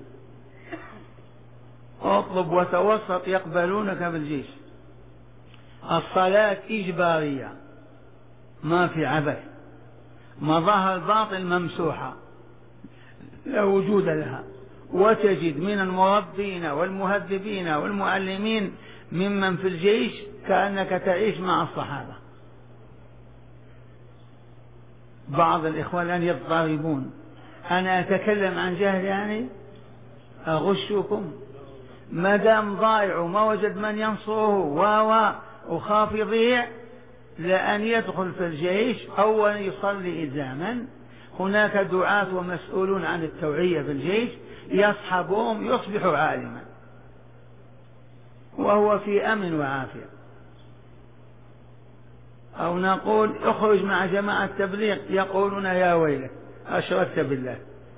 S1: اطلب وتوسط يقبلونك بالجيش. الصلاة إجبارية، ما في عبث، مظاهر الباطل ممسوحة لا وجود لها. وتجد من المربين والمهذبين والمعلمين ممن في الجيش كأنك تعيش مع الصحابة. بعض الإخوان الآن يضطربون، أنا أتكلم عن جهل يعني أغشكم؟ ما دام ضايع وما وجد من ينصره وخاف يضيع، لأن يدخل في الجيش أولا يصلي إلزاما. هناك دعاة ومسؤولون عن التوعية في الجيش يصحبهم يصبح عالما وهو في أمن وعافية. أو نقول اخرج مع جماعة التبليغ، يقولون يا ويلك أشركت بالله.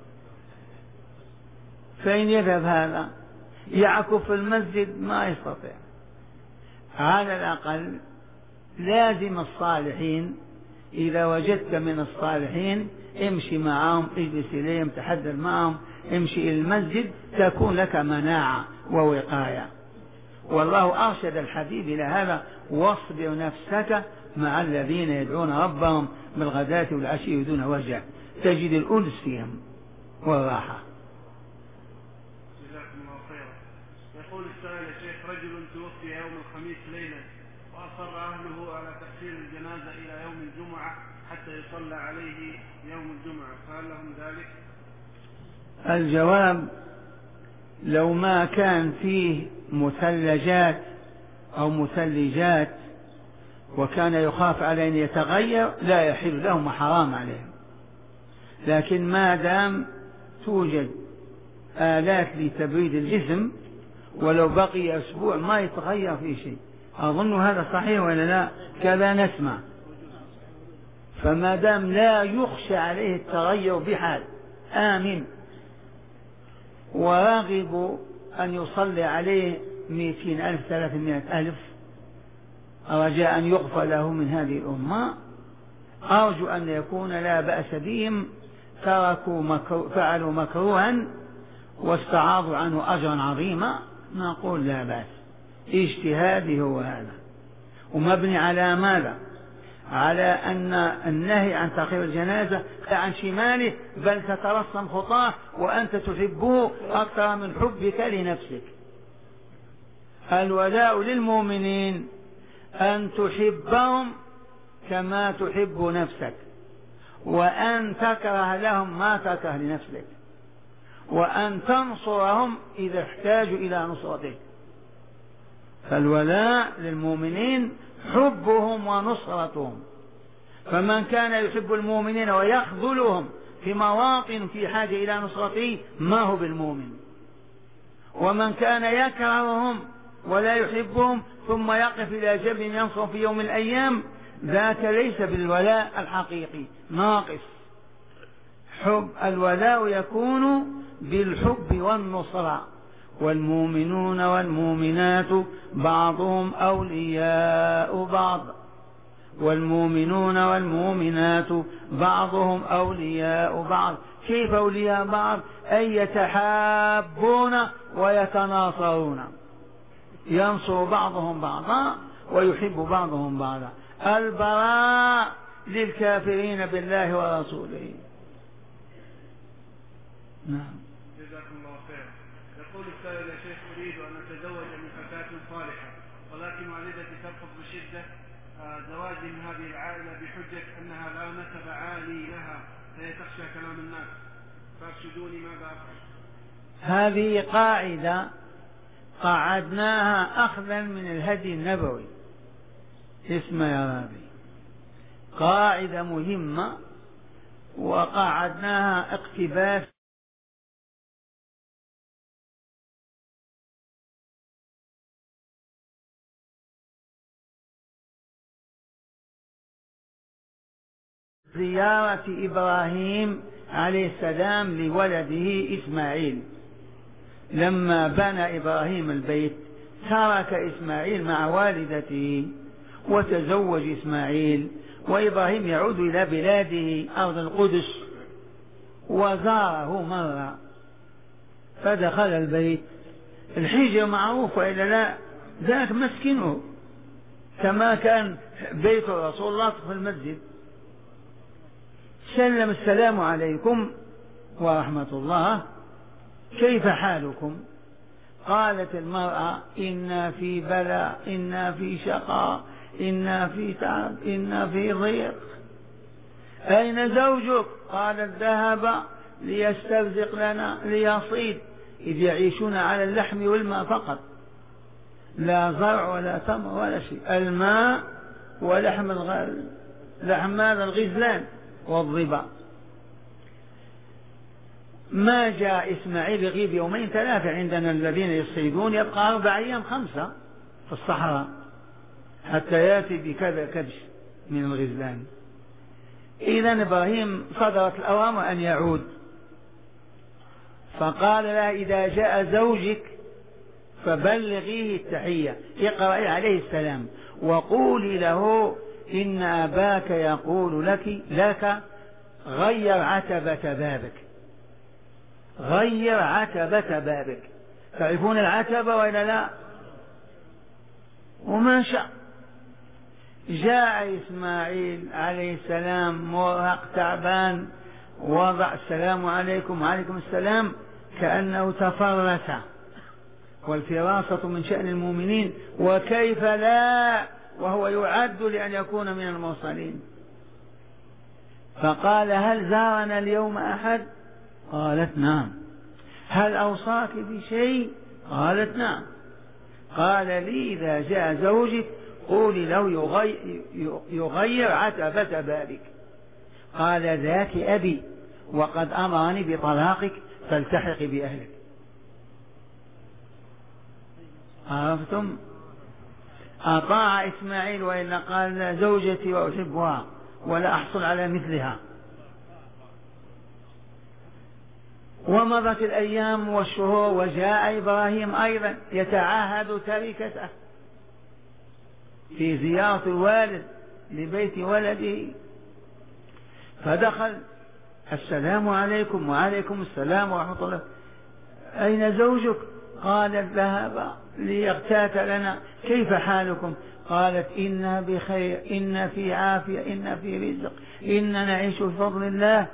S1: فإن يذهب هذا يعكف في المسجد ما يستطيع. على الأقل لازم الصالحين، إذا وجدت من الصالحين امشي معهم، اجلس إليهم، تحدث معهم، امشي إلى المسجد، تكون لك مناعة ووقاية. والله أرشد الحبيب إلى هذا: واصبر نفسك مع الذين يدعون ربهم بالغداة والعشي يريدون وجهه، تجد الأنس فيهم والراحة.
S2: جزاكم الله خيرا. يقول السائل يا شيخ: رجل توفي يوم الخميس ليلا، وأصر أهله على تأخير الجنازة إلى يوم الجمعة حتى يصلى عليه يوم الجمعة، فهل لهم ذلك؟
S1: الجواب: لو ما كان فيه مثلجات أو مثلجات وكان يخاف على أن يتغير لا يحل لهم وحرام عليهم. لكن ما دام توجد آلات لتبريد الجسم ولو بقي أسبوع ما يتغير في شيء، أظن هذا صحيح ولا لا؟ كذا نسمع. فما دام لا يخشى عليه التغير بحال، آمن. وراغب أن يصلي عليه 200,000 300,000 رجاء أن يغفر له من هذه الأمة، أرجو أن يكون لا بأس بهم فعلوا مكروها واستعاضوا عنه أجرا عظيما، نقول لا بأس، اجتهادي هو هذا. ومبني على ماذا؟ على أن النهي عن تأخير الجنازة عن شماله، بل تترسم خطاه وأنت تحبه أكثر من حبك لنفسك. الولاء للمؤمنين أن تحبهم كما تحب نفسك، وأن تكره لهم ما تكره لنفسك، وأن تنصرهم إذا احتاجوا إلى نصرتك. فالولاء للمؤمنين حبهم ونصرتهم، فمن كان يحب المؤمنين ويخذلهم في مواطن في حاجة إلى نصرته ما هو بالمؤمن. ومن كان يكرههم ولا يحبهم ثم يقف إلى جبل ينصر في يوم من الأيام، ذاك ليس بالولاء الحقيقي، ناقص. الولاء يكون بالحب والنصرة. والمؤمنون والمؤمنات بعضهم أولياء بعض، والمؤمنون والمؤمنات بعضهم أولياء بعض. كيف أولياء بعض؟ أي يتحابون ويتناصرون، ينصر بعضهم بعضا ويحب بعضهم بعضا. البراء للكافرين بالله ورسوله.
S2: نعم. جزاكم الله خير. يقول السائل: يا شيخ، أريد أن أتزوج من فتاة صالحة، ولكن والدتي ترفض بشدة زواجي من هذه العائلة بحجة أنها لا نسب عالي لها، فهي تخشى كلام الناس، فارشدوني ماذا أفعل؟
S1: هذه قاعدة قعدناها أخذا من الهدي النبوي. اسمع يا رابي، قاعدة مهمة وقعدناها اقتباس زيارة إبراهيم عليه السلام لولده إسماعيل. لما بنى إبراهيم البيت ترك إسماعيل مع والدته وتزوج إسماعيل، وإبراهيم يعود إلى بلاده أرض القدس، وزاره مرة فدخل البيت. الحجة معروف وإلا لا؟ ذاك مسكنه كما كان بيت رسول الله في المسجد. سلم: السلام عليكم ورحمة الله، كيف حالكم؟ قالت المرأة: إنا في بلاء، إنا في شقاء، إنا في تعب، إنا في ضيق. أين زوجك؟ قالت: ذهب ليسترزق لنا ليصيد، إذ يعيشون على اللحم والماء فقط، لا زرع ولا تمر ولا شيء، الماء ولحم لحم هذا الغزلان والظباء. ما جاء إسماعيل يغيب يومين ثلاثة، عندنا الذين يصيدون يبقى 4 أيام 5 في الصحراء حتى يأتي بكذا كبش من الغزلان. إذن إبراهيم صدرت الأوامر أن يعود، فقال لها: إذا جاء زوجك فبلغيه التحية، اقرأي عليه السلام وقولي له إن أباك يقول لك غير عتبة بابك. غير عتبة بابك. تعرفون العتبة وإلا لا؟ وما شاء جاء إسماعيل عليه السلام مرهق تعبان، وضع السلام عليكم وعليكم السلام كأنه تفرس، والفراسة من شأن المؤمنين، وكيف لا وهو يعد لأن يكون من المرسلين. فقال: هل زارنا اليوم أحد؟ قالت: نعم. هل أوصاك بشيء؟ قالت: نعم. قال لي: إذا جاء زوجك قولي له يغير عتبة بابك. قال: ذاك أبي وقد أمرني بطلاقك فالتحقي بأهلك. عرفتم؟ أطاع إسماعيل، وإلا قال: زوجتي وأحبها ولا أحصل على مثلها. ومضت الأيام والشهور، وجاء إبراهيم أيضا يتعاهد تركته في زيارة الوالد لبيت ولده، فدخل السلام عليكم. وعليكم السلام ورحمة الله. أين زوجك؟ قالت ذهب ليغتات لنا. كيف حالكم؟ قالت إنا بخير، إنا في عافية، إنا في رزق، إنا نعيش بفضل الله.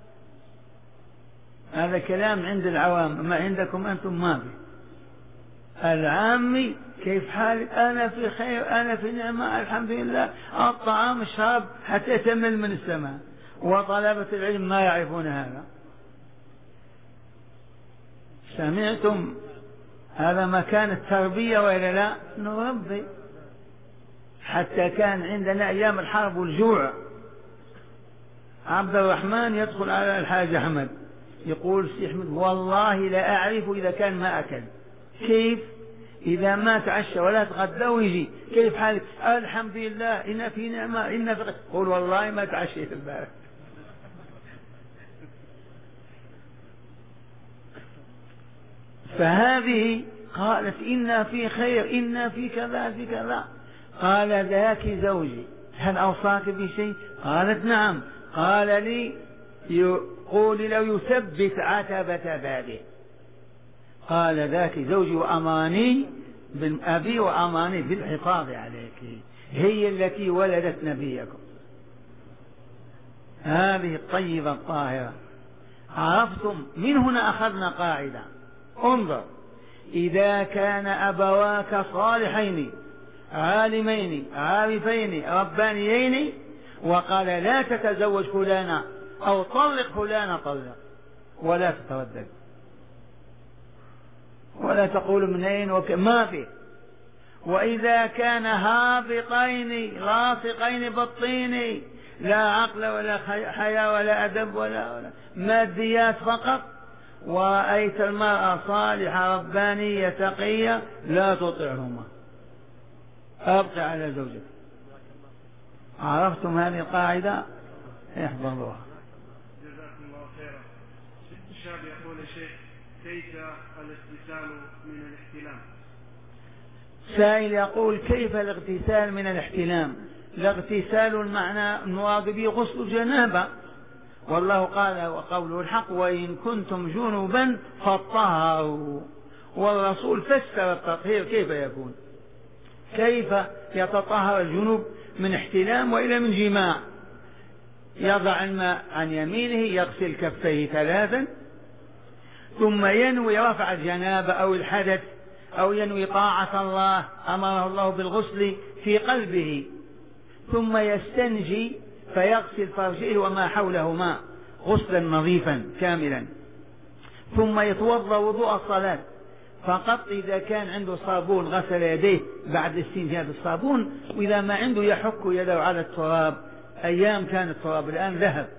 S1: هذا كلام عند العوام، ما عندكم أنتم ما في. العامي كيف حالك؟ أنا في خير، أنا في نعمة، الحمد لله. الطعام الشراب حتى تمل من السماء. وطلبة العلم ما يعرفون هذا. سمعتم هذا مكان التربية وإلا لا؟ نربي. حتى كان عندنا أيام الحرب والجوع عبد الرحمن يدخل على الحاج أحمد يقول سي أحمد والله لا أعرف إذا كان ما أكل. كيف؟ إذا ما تعشى ولا تغدى ويجي كيف حالك؟ الحمد لله، إن في نعمة، إن في. قول والله ما تعشيت البارح. فهذه قالت إنا في خير، إنا في كذا في كذا. قال ذاك زوجي، هل أوصاك بشيء؟ قالت نعم. قال لي قولي لو يثبت عتبة بابه. قال ذاك زوجي وأماني بالأبي وأماني بالحفاظ عليك، هي التي ولدت نبيكم. هذه الطيبة الطاهرة. عرفتم؟ من هنا أخذنا قاعدة. انظر، إذا كان أبواك صالحين عالمين عارفين ربانيين وقال لا تتزوج فلانا أو طلق فلانا، طلق ولا تتردد ولا تقول من أين ما في. وإذا كان هابطين لاصقين بالطين، لا عقل ولا حياة ولا أدب ولا ماديات فقط، ورأيت المرأة صالحة ربانية تقية، لا تطعهما، أبقى على زوجك. عرفتم هذه القاعدة؟ احفظوها.
S2: جزاكم الله خيرا. الشاب يقول يا شيخ كيف الاغتسال من الاحتلام؟
S1: سائل يقول كيف الاغتسال من الاحتلام؟ الاغتسال المعنى المراد به غسل الجنابة، والله قال وقوله الحق وإن كنتم جنبا فاطهروا. والرسول فسر التطهير كيف يكون، كيف يتطهر الجنوب من احتلام وإلى من جماع. يضع الماء عن يمينه، يغسل كفيه 3، ثم ينوي رفع الجنابة أو الحدث، أو ينوي طاعة الله أمره الله بالغسل في قلبه، ثم يستنجي فيغسل فرجه وما حولهما غسلا نظيفا كاملا، ثم يتوضأ وضوء الصلاة فقط. إذا كان عنده صابون غسل يديه بعد الاستنجاء بالصابون، وإذا ما عنده يحك يده على التراب. أيام كان التراب، الآن ذهب.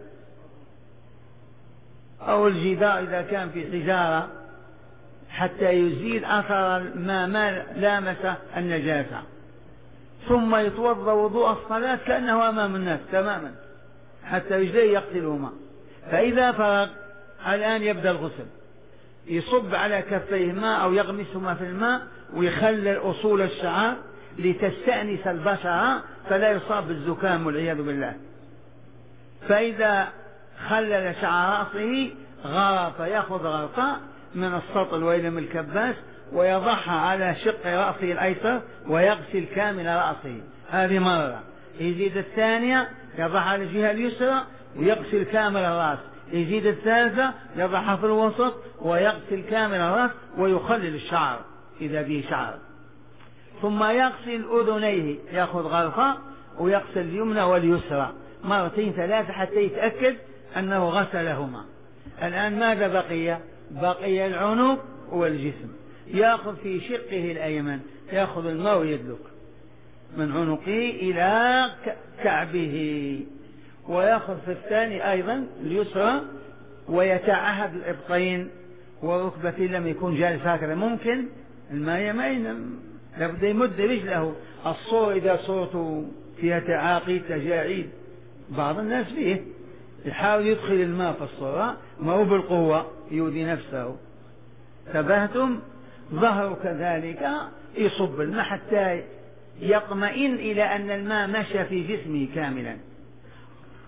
S1: أو الجدار إذا كان في حجارة حتى يزيل أثر ما لامس النجاسة. ثم يتوضأ وضوء الصلاة كأنه أمام الناس تماما حتى رجليه يغسلهما. فإذا فرغ الآن يبدأ الغسل، يصب على كفيه ماء أو يغمسهما في الماء ويخلل أصول الشعر لتستأنس البشرة فلا يصاب بالزكام والعياذ بالله. فإذا خلل شعر رأسه غرف، يأخذ غرفة من السطل وإلى من الكباس ويضعها على شق رأسه الأيسر ويغسل كامل رأسه. هذه مرة. يزيد الثانية يضعها على الجهة اليسرى ويغسل كامل الرأس. يزيد الثالثة يضعها في الوسط ويغسل كامل الرأس ويخلل الشعر إذا به شعر. ثم يغسل أذنيه، يأخذ غرفة ويغسل اليمنى واليسرى 2 3 حتى يتأكد أنه غسلهما. الآن ماذا بقي؟ بقي العنق والجسم. يأخذ في شقه الأيمن، يأخذ الماء ويدلك من عنقه إلى كعبه، ويأخذ في الثاني أيضا اليسرى ويتعهد الإبطين وركبتين لم يكون جالس هكذا. ممكن الماء يمين لابد يمد رجله. الصور إذا صورته فيها تعاقيد تجاعيد بعض الناس فيه يحاول يدخل الماء في الصورة، ما هو بالقوة يؤذي نفسه. تبهتم؟ ظهر كذلك يصب الماء حتى يطمئن إلى أن الماء مشى في جسمه كاملا.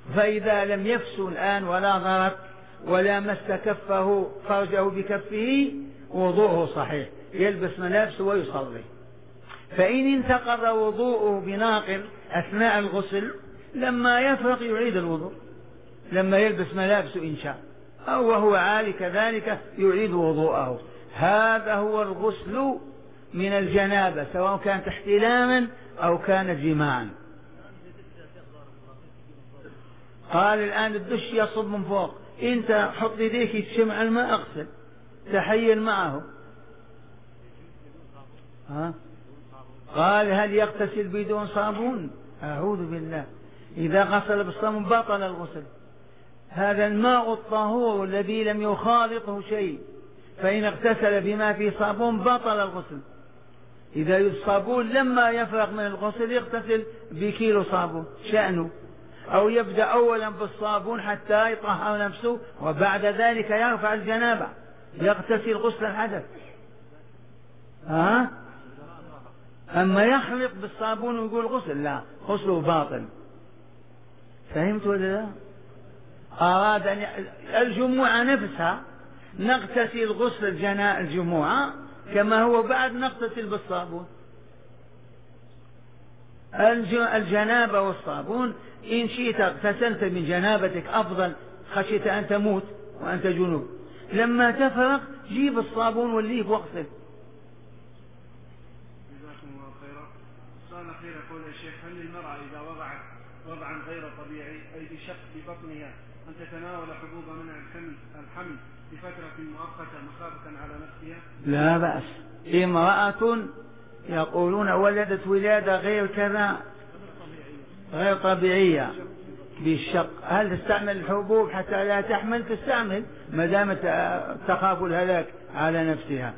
S1: فإذا لم يفسو الآن ولا ضرب ولا مس كفه فرجه بكفه وضوءه صحيح، يلبس ملابسه ويصلي. فإن انتقض وضوءه بناقض أثناء الغسل لما يفرغ يعيد الوضوء، لما يلبس ملابسه إن شاء، أو وهو عالي كذلك يعيد وضوءه. هذا هو الغسل من الجنابة، سواء كانت احتلاما أو كانت جماعا. قال الآن الدش يصب من فوق، انت حط يديك تشمع الماء اغسل، تحيل معه. قال هل يغتسل بدون صابون؟ أعوذ بالله، إذا غسل بالصابون بطل الغسل. هذا الماء الطهور الذي لم يخالطه شيء، فإن اغتسل بما فيه صابون بطل الغسل. إذا الصابون لما يفرغ من الغسل يغتسل بكيلو صابون شأنه، أو يبدأ أولا بالصابون حتى يطهر نفسه وبعد ذلك يرفع الجنابة يغتسل غسل الحدث. أما يخلط بالصابون ويقول غسل، لا، غسله باطل. فهمت ولا لا؟ أراد أن الجمعة نفسها نغتسل غسل الجمعة كما هو بعد نغتسل بالصابون. الجنابة والصابون إن شئت اغتسلت من جنابتك أفضل، خشيت أن تموت وأنت جنوب، لما تفرغ جيب الصابون والليف واغسل.
S2: جزاكم الله خيرا. السؤال الأخير يقول يا شيخ، هل المرأة إذا وضعت وضعا غير طبيعي أي بشق ببطنها أن تتناول حبوب منع الحمل بفترة مؤقتة مخافة على نفسها؟
S1: لا بأس. امرأة يقولون ولدت ولادة غير كذا غير طبيعية بالشق، هل تستعمل الحبوب حتى لا تحمل؟ تستعمل ما دامت تخاف الهلاك على نفسها.